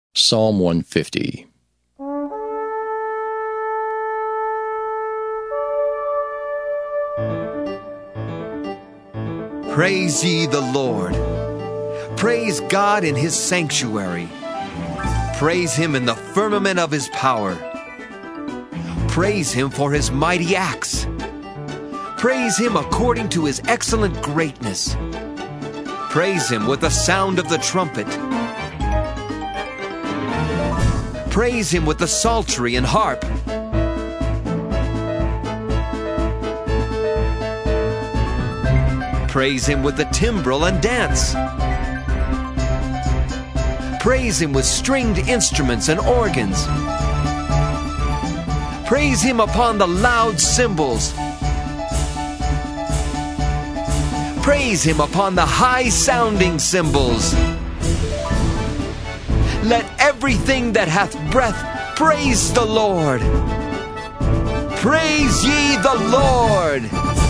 Psalm 150. Praise ye the Lord. Praise God in his sanctuary. Praise him in the firmament of his power. Praise him for his mighty acts. Praise him according to his excellent greatness. Praise him with the sound of the trumpet. Praise him with the psaltery and harp. Praise him with the timbrel and dance. Praise him with stringed instruments and organs. Praise him upon the loud cymbals. Praise him upon the high-sounding cymbals. Let everything that hath breath praise the Lord. Praise ye the Lord.